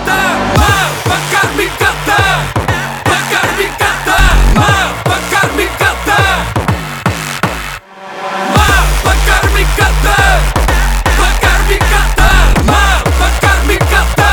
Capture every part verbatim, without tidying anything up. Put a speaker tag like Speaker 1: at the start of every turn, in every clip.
Speaker 1: кота, мам, покорми кота. Покорми кота, мам, покорми кота. Мам, покорми кота. Покорми кота, мам, покорми кота.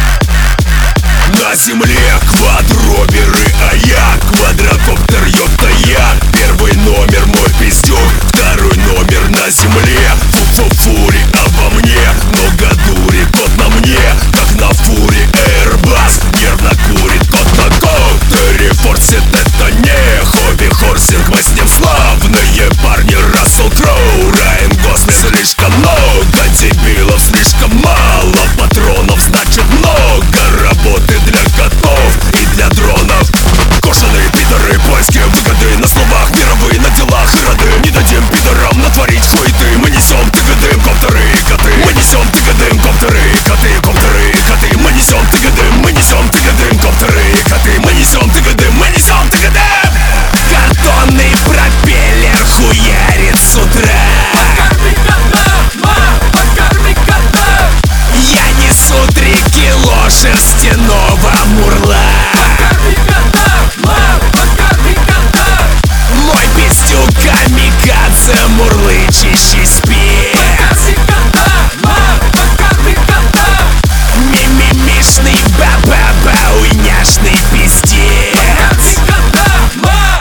Speaker 2: На земле квадроберы, а я квадрокоптер, ёпта я. Первый номер мой пиздюк, второй номер на земле. Фу-фу-фури обо мне, много дури, кот на мне, как на фуре Airbus. Нервно курит кот на коутере, форсит это не хобби-хорсинг. Мы с ним славные парни, Рассел Кроу, Райан Гослинг. Слишком много дебилов, слишком мало патронов, значит много работы для котов и для дронов. Кошеные пидоры, польские выгоды на словах, мировые на делах и роды. Не дадим пидорам натворить хуеты. Мы несем тыгадым, коптеры и коты. Мы несем тыгадым, коптеры и коты, коптеры и коты. Мы несем тыгадым, мы несем тыгадым, коптеры и коты. Мы несем тыгадым, мы несем тыгадым. Картонный пропеллер хуярит с утра.
Speaker 1: Покорми кота, мам, покорми кота.
Speaker 2: Я несу три кило шерстяного мурла.
Speaker 1: Покорми кота, мам, покорми кота.
Speaker 2: Мой пиздюк камикадзе, мурлычащий спец.
Speaker 1: Покорми кота, мам, покорми кота.
Speaker 2: Мимимишный ба-ба-бауняшный пиздец.
Speaker 1: Покорми кота, мам.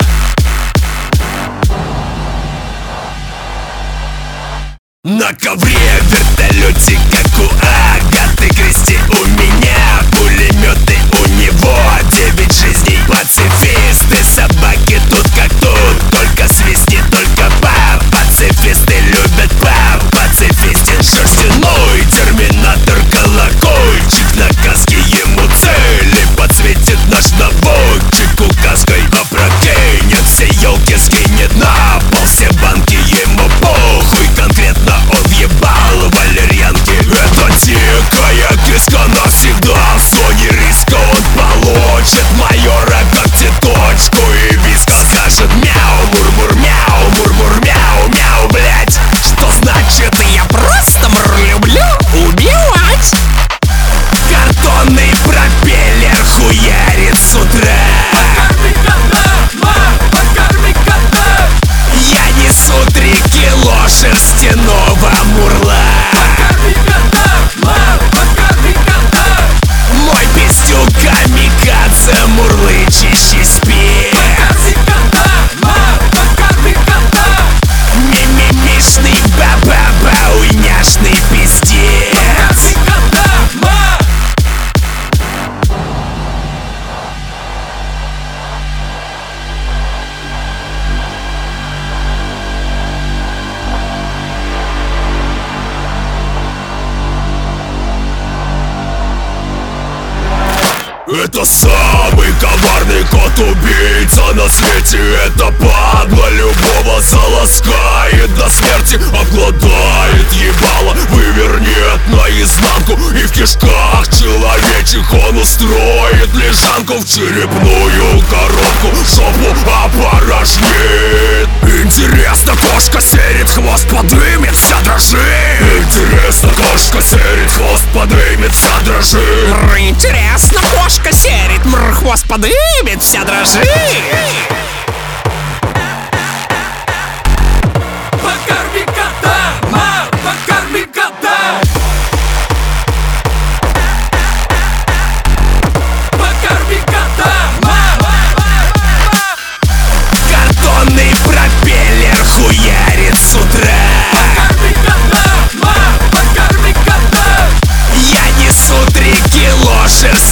Speaker 2: На ковре вертолете, как у Агаты Кристи. У меня пулеметы, у него девять жизней. Пацифисты, собаки тут как тут, только свистни, только пап. Пацифисты любят пап, пацифистин шерстяной. Терминатор, колокольчик, на каске ему цели подсветит наш наводчик указкой опрокинет. Все елки скинет на пол, все банки ему похуй. Конкретно он въебал валерьянки. Это дикая киска навсегда. В зоне риска он получит майора когтеточку и виска. Скажет мяу, мур-мур, мяу, мур-мур, мяу, мяу, блять. Что значит я просто мур люблю убивать. Картонный пропеллер хуярит с утра.
Speaker 1: Покорми кота, мам, покорми кота.
Speaker 2: Я несу три кило шерстяного мурла.
Speaker 1: Покорми кота, мам, покорми кота.
Speaker 2: Мой пиздюк камикадзе, мурлычащий спец.
Speaker 1: Покорми кота, мам, покорми кота.
Speaker 2: Мимимишный ба-ба-бауняшный пиздец.
Speaker 1: Покорми кота, мам.
Speaker 2: Это самый коварный кот-убийца на свете. Это падла любого заласкает до смерти. Обгладает ебало, вывернет наизнанку. И в кишках человечих он устроит лежанку. В черепную коробку жопу опорожнит. Интересно, кошка серит, хвост подымет, вся дрожит. Интересно, кошка серит, хвост подымет, вся дрожит.
Speaker 3: Интересно, кошка серит, мр, хвост подымет, вся дрожит.
Speaker 1: Покорми кота, мам, покорми кота. Покорми кота, мам.
Speaker 2: Картонный пропеллер хуярит с утра.
Speaker 1: Покорми кота, мам, покорми кота.
Speaker 2: Я несу три кило шерсти.